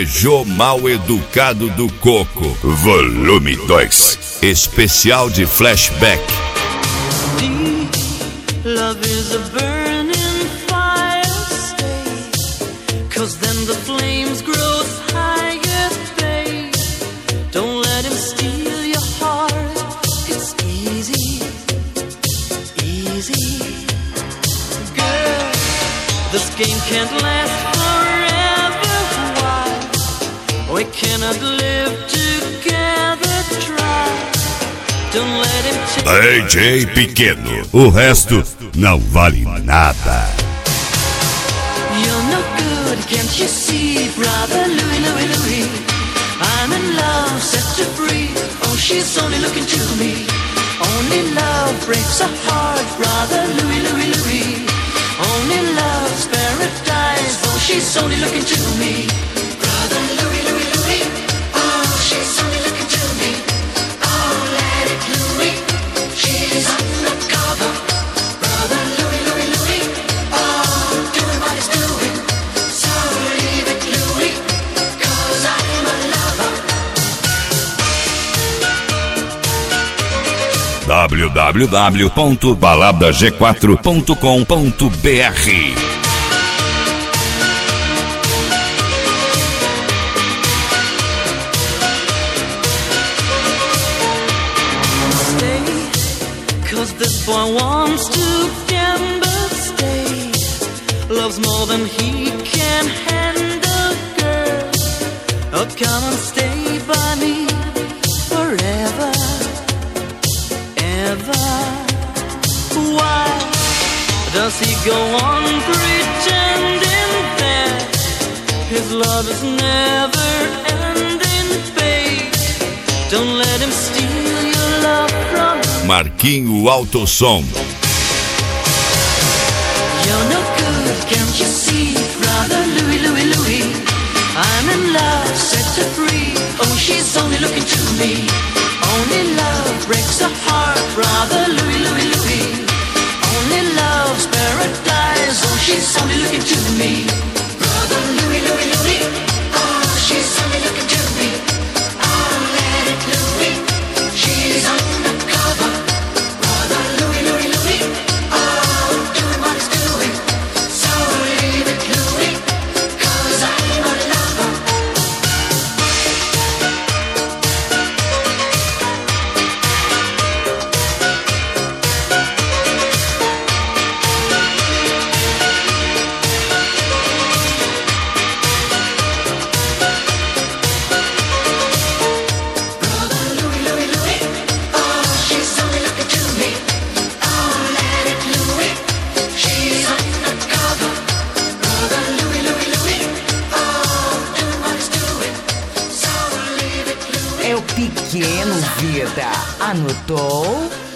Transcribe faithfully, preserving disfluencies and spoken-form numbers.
Peugeot Mal Educado do Coco, volume dois, especial de flashback. Love is a burning fire, stay, 'cause then the flames grow higher, babe. Don't let him steal your heart, it's easy, easy. Girl, this game can't last forever, why? We cannot live together, try. Don't let him take D J Pequeno, o resto não vale nada. You're no good, can't you see, brother Louie, Louie, Louie? I'm in love, set her free. Oh, she's only looking to me. Only love breaks a heart, brother Louie, Louie, Louie. Only love's paradise. Oh, she's only looking to me. Brother Louie, Louie, Louie. Oh, she's only looking to me. Oh, let it Louie. She's undercover. Brother Louie, Louie, Louie. Oh, doing what he's doing. So leave it Louie, 'cause I'm a lover. w w w ponto balada g quatro ponto com ponto b r. This boy wants to gamble, stay. Loves more than he can handle, girl. Oh, come and stay by me forever, ever. Why does he go on pretending that his love is never ending, babe? Don't let him steal your love from me. Marquinho Autosom. You're no good, can't you see, brother Louie, Louie, Louie? I'm in love, set her free. Oh, she's only looking to me. Only love breaks a heart, brother Louie, Louie, Louie. Only love's paradise. Oh, she's only looking to me. Brother Louie, Louie, Louie. Oh, she's only looking to me. Oh, let it Louie. She's undercover. Brother Louie, Louie, Louie. Oh, doing what he's doing. So leave it Louie, 'cause I'm a lover. Pequeno Vida, anotou?